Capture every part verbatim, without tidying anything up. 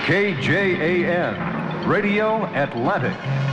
K J A N, Radio Atlantic.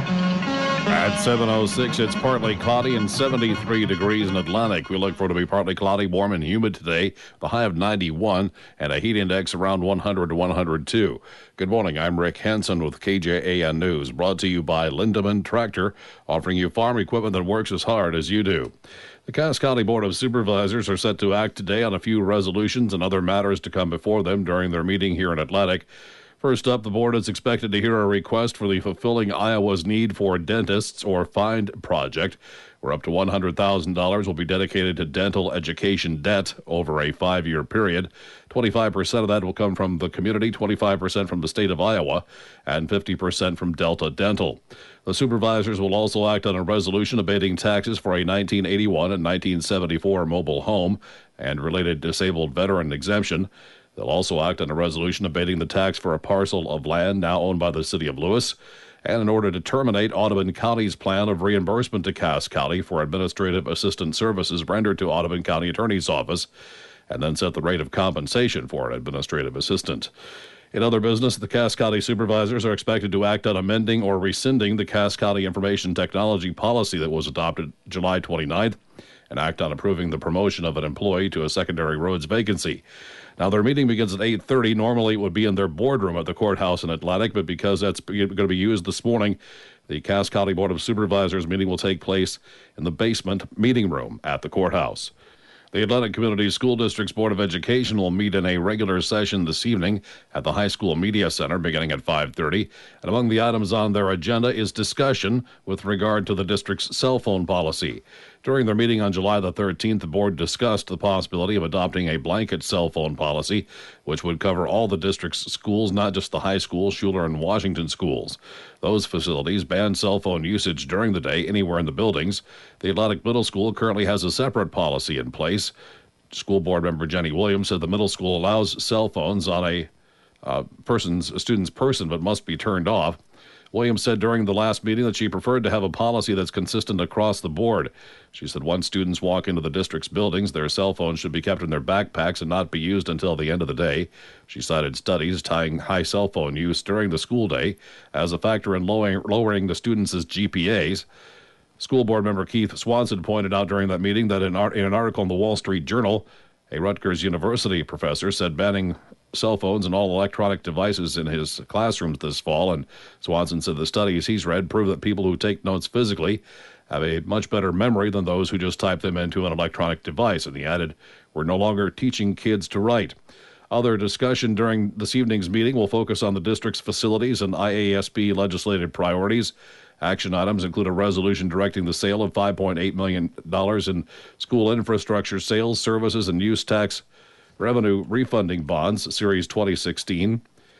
At seven oh six, it's partly cloudy and seventy-three degrees in Atlantic. We look for it to be partly cloudy, warm, and humid today. The high of ninety-one and a heat index around one hundred to one hundred two. Good morning. I'm Rick Hansen with K J A N News, brought to you by Lindemann Tractor, offering you farm equipment that works as hard as you do. The Cass County Board of Supervisors are set to act today on a few resolutions and other matters to come before them during their meeting here in Atlantic. First up, the board is expected to hear a request for the Fulfilling Iowa's Need for Dentists, or FIND project, where up to one hundred thousand dollars will be dedicated to dental education debt over a five-year period. twenty-five percent of that will come from the community, twenty-five percent from the state of Iowa, and fifty percent from Delta Dental. The supervisors will also act on a resolution abating taxes for a nineteen eighty-one and nineteen seventy-four mobile home and related disabled veteran exemption. They'll also act on a resolution abating the tax for a parcel of land now owned by the city of Lewis, and in order to terminate Audubon County's plan of reimbursement to Cass County for administrative assistant services rendered to Audubon County Attorney's Office, and then set the rate of compensation for an administrative assistant. In other business, the Cass County supervisors are expected to act on amending or rescinding the Cass County Information Technology Policy that was adopted July twenty-ninth, and act on approving the promotion of an employee to a secondary roads vacancy. Now, their meeting begins at eight thirty. Normally, it would be in their boardroom at the courthouse in Atlantic, but because that's going to be used this morning, the Cass County Board of Supervisors meeting will take place in the basement meeting room at the courthouse. The Atlantic Community School District's Board of Education will meet in a regular session this evening at the High School Media Center beginning at five thirty. And among the items on their agenda is discussion with regard to the district's cell phone policy. During their meeting on July the thirteenth, the board discussed the possibility of adopting a blanket cell phone policy, which would cover all the district's schools, not just the high school, Schuler, and Washington schools. Those facilities ban cell phone usage during the day anywhere in the buildings. The Atlantic Middle School currently has a separate policy in place. School board member Jenny Williams said the middle school allows cell phones on a uh, person's a student's person, but must be turned off. Williams said during the last meeting that she preferred to have a policy that's consistent across the board. She said once students walk into the district's buildings, their cell phones should be kept in their backpacks and not be used until the end of the day. She cited studies tying high cell phone use during the school day as a factor in lowering, lowering the students' G P As. School board member Keith Swanson pointed out during that meeting that in, in an article in the Wall Street Journal, a Rutgers University professor said banning cell phones and all electronic devices in his classrooms this fall, and Swanson said the studies he's read prove that people who take notes physically have a much better memory than those who just type them into an electronic device. And he added, we're no longer teaching kids to write. Other discussion during this evening's meeting will focus on the district's facilities and I A S B legislative priorities. Action items include a resolution directing the sale of five point eight million dollars in school infrastructure sales, services, and use tax revenue refunding bonds, Series twenty sixteen.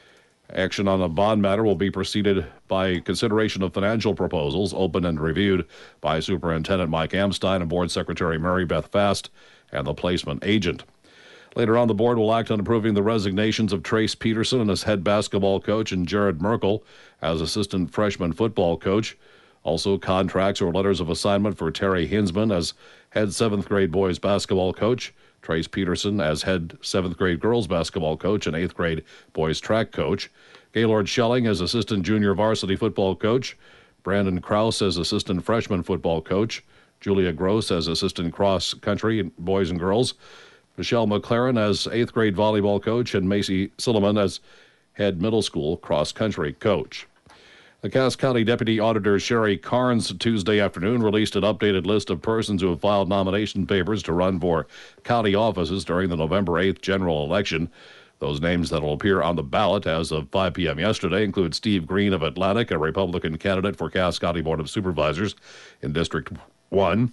Action on the bond matter will be preceded by consideration of financial proposals, opened and reviewed by Superintendent Mike Amstein and Board Secretary Mary Beth Fast and the placement agent. Later on, the board will act on approving the resignations of Trace Peterson as head basketball coach and Jared Merkel as assistant freshman football coach. Also, contracts or letters of assignment for Terry Hinsman as head seventh grade boys basketball coach, Trace Peterson as head seventh grade girls basketball coach and eighth grade boys track coach, Gaylord Schelling as assistant junior varsity football coach, Brandon Krause as assistant freshman football coach, Julia Gross as assistant cross country boys and girls, Michelle McLaren as eighth grade volleyball coach, and Macy Silliman as head middle school cross country coach. The Cass County Deputy Auditor Sherry Carnes Tuesday afternoon released an updated list of persons who have filed nomination papers to run for county offices during the November eighth general election. Those names that will appear on the ballot as of five p.m. yesterday include Steve Green of Atlantic, a Republican candidate for Cass County Board of Supervisors in District one.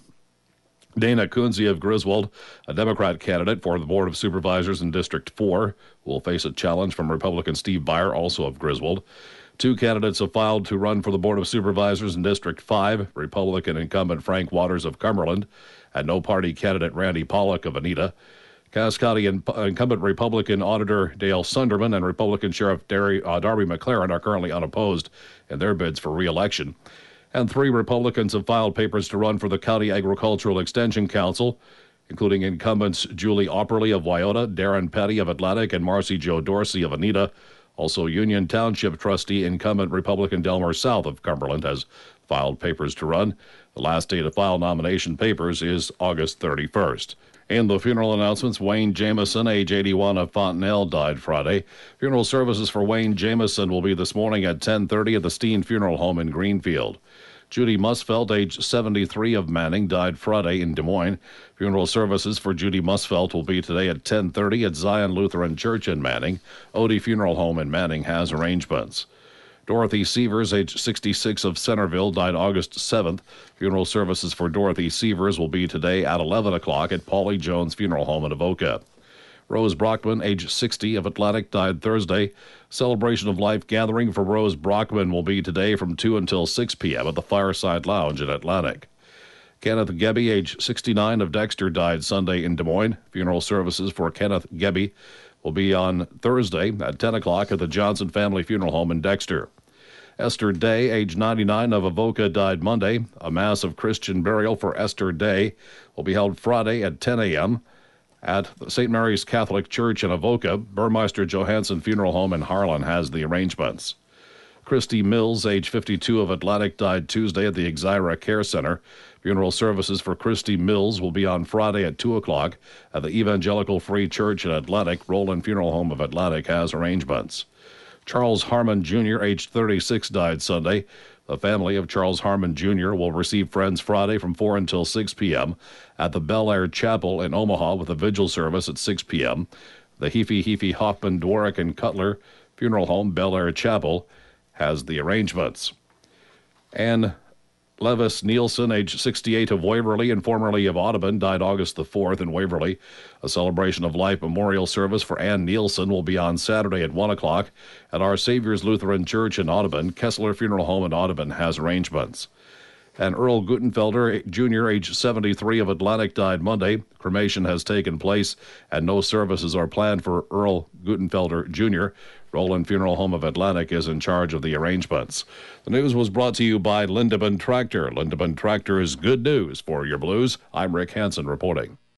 Dana Kunze of Griswold, a Democrat candidate for the Board of Supervisors in District four, will face a challenge from Republican Steve Byer, also of Griswold. Two candidates have filed to run for the Board of Supervisors in District five, Republican incumbent Frank Waters of Cumberland and no-party candidate Randy Pollock of Anita. Cass County incumbent Republican Auditor Dale Sunderman and Republican Sheriff Darby, uh, Darby McLaren are currently unopposed in their bids for re-election. And three Republicans have filed papers to run for the County Agricultural Extension Council, including incumbents Julie Opperly of Wyoto, Darren Petty of Atlantic, and Marcy Jo Dorsey of Anita. Also, Union Township trustee incumbent Republican Delmar South of Cumberland has filed papers to run. The last day to file nomination papers is August thirty-first. In the funeral announcements, Wayne Jameson, age eighty-one, of Fontenelle, died Friday. Funeral services for Wayne Jameson will be this morning at ten thirty at the Steen Funeral Home in Greenfield. Judy Musfelt, age seventy-three, of Manning, died Friday in Des Moines. Funeral services for Judy Musfelt will be today at ten thirty at Zion Lutheran Church in Manning. Odie Funeral Home in Manning has arrangements. Dorothy Severs, age sixty-six, of Centerville, died August seventh. Funeral services for Dorothy Severs will be today at eleven o'clock at Paulie Jones Funeral Home in Avoca. Rose Brockman, age sixty, of Atlantic, died Thursday. Celebration of Life gathering for Rose Brockman will be today from two until six p.m. at the Fireside Lounge in Atlantic. Kenneth Gebbe, age sixty-nine, of Dexter, died Sunday in Des Moines. Funeral services for Kenneth Gebbe will be on Thursday at ten o'clock at the Johnson Family Funeral Home in Dexter. Esther Day, age ninety-nine, of Avoca, died Monday. A mass of Christian burial for Esther Day will be held Friday at ten a.m. at Saint Mary's Catholic Church in Avoca. Burmeister Johansson Funeral Home in Harlan has the arrangements. Christy Mills, age fifty-two, of Atlantic, died Tuesday at the Exira Care Center. Funeral services for Christy Mills will be on Friday at two o'clock at the Evangelical Free Church in Atlantic. Roland Funeral Home of Atlantic has arrangements. Charles Harmon Junior, age thirty-six, died Sunday. The family of Charles Harmon Junior will receive friends Friday from four until six p.m. at the Bel Air Chapel in Omaha with a vigil service at six p.m. The Heafy Heafy Hoffman Dwarick and Cutler Funeral Home, Bel Air Chapel, has the arrangements. And Levis Nielsen, age sixty-eight, of Waverly and formerly of Audubon, died August the fourth in Waverly. A celebration of life memorial service for Ann Nielsen will be on Saturday at one o'clock at Our Savior's Lutheran Church in Audubon. Kessler Funeral Home in Audubon has arrangements. And Earl Gutenfelder, Junior, age seventy-three, of Atlantic, died Monday. Cremation has taken place and no services are planned for Earl Gutenfelder, Junior Roland Funeral Home of Atlantic is in charge of the arrangements. The news was brought to you by Lindemann Tractor. Lindemann Tractor is good news for your blues. I'm Rick Hansen reporting.